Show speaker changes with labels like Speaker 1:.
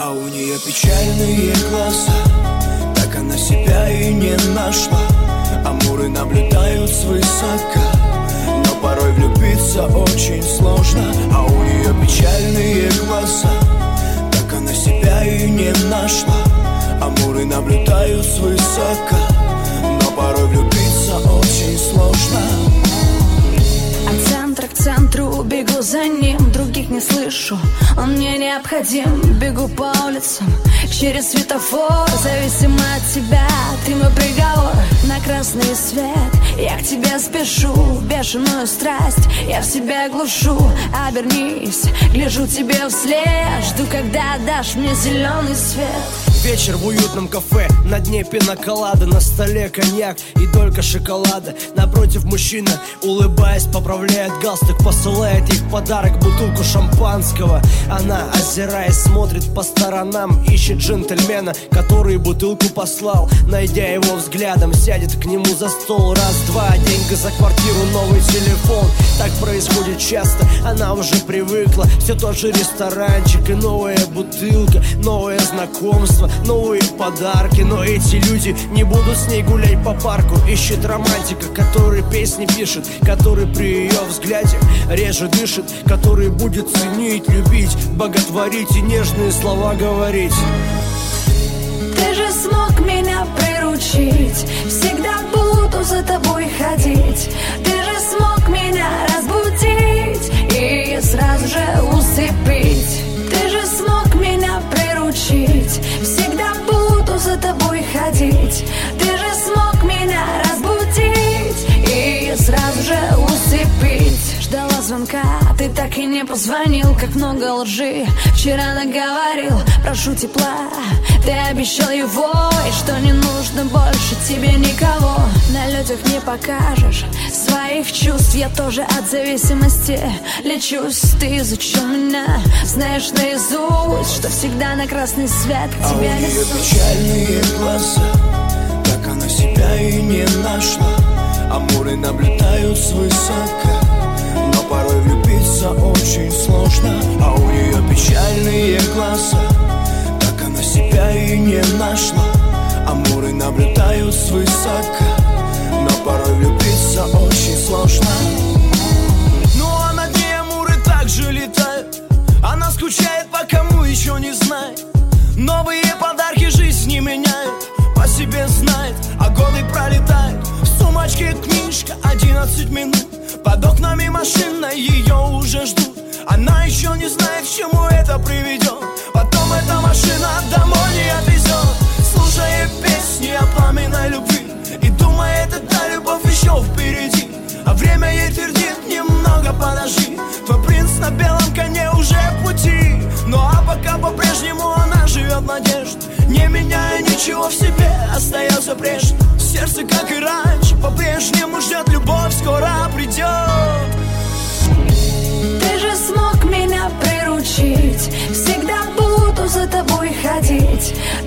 Speaker 1: А у нее печальные глаза, так она себя и не нашла. Амуры наблюдают свысока, но порой влюбиться очень сложно. А у нее печальные глаза, так она себя и не нашла. Амуры наблюдают свысока, но порой влюбиться очень сложно.
Speaker 2: От центра к центру бегу за ним, других не слышу, он мне необходим. Бегу по улицам, через светофор, зависимо от тебя, ты мой приговор. На красный свет я к тебе спешу, бешеную страсть я в себя глушу. Обернись, гляжу тебе вслед, жду, когда дашь мне зеленый свет.
Speaker 3: Вечер в уютном кафе, на дне пинаколада, на столе коньяк и только шоколада. Напротив мужчина, улыбаясь, поправляет галстук, посылает ей в подарок бутылку шампанского. Она, озираясь, смотрит по сторонам, ищет джентльмена, который бутылку послал. Найдя его взглядом, сядет к нему за стол. Раз-два, деньги за квартиру, новый телефон. Так происходит часто, она уже привыкла. Все тот же ресторанчик и новая бутылка, новое знакомство, новые подарки. Но эти люди не будут с ней гулять по парку. Ищет романтика, который песни пишет, который при ее взгляде реже дышит, который будет ценить, любить, боготворить и нежные слова говорить.
Speaker 2: Ты же смог меня приручить, всегда буду за тобой ходить. Ты же смог меня разбудить и сразу же усыпить. Ты же смог меня приручить, всегда буду за тобой ходить. Ты же смог меня разбудить и сразу же усыпить. Ждала звонка, ты так и не позвонил. Как много лжи вчера наговорил. Прошу тепла, ты обещал его, и что не нужно больше тебе никого. На людях не покажешь своих чувств, я тоже от зависимости лечусь. Ты изучил меня, знаешь наизусть, что всегда на красный свет к тебе
Speaker 1: несусь. А у нее
Speaker 2: несусь.
Speaker 1: печальные глаза, так она себя и не нашла. Амуры наблюдают свысока, но порой влюбиться очень сложно. А у нее печальные глаза, так она себя и не нашла. Амуры наблюдают свысока, но порой влюбиться очень сложно. Ну а над ней амуры также летают. Она скучает по кому еще не знает. Новые подарки жизни меняют, по себе знает, а годы пролетают. В сумочке книжка, 11 минут. Под окнами машина, ее уже ждут. Она еще не знает, к чему это приведет. Потом эта машина домой не отвезет. Слушая песни о пламенной любви и думает, эта любовь еще впереди. А время ей твердит, немного подожди. Твой принц на белом коне уже в пути. Ну а пока по-прежнему она живет надежд, не меняя ничего в себе, остается прежним. Сердце, как и раньше, по-прежнему ждет, любовь скоро придет.
Speaker 2: Ты же смог меня приручить, всегда буду за тобой ходить.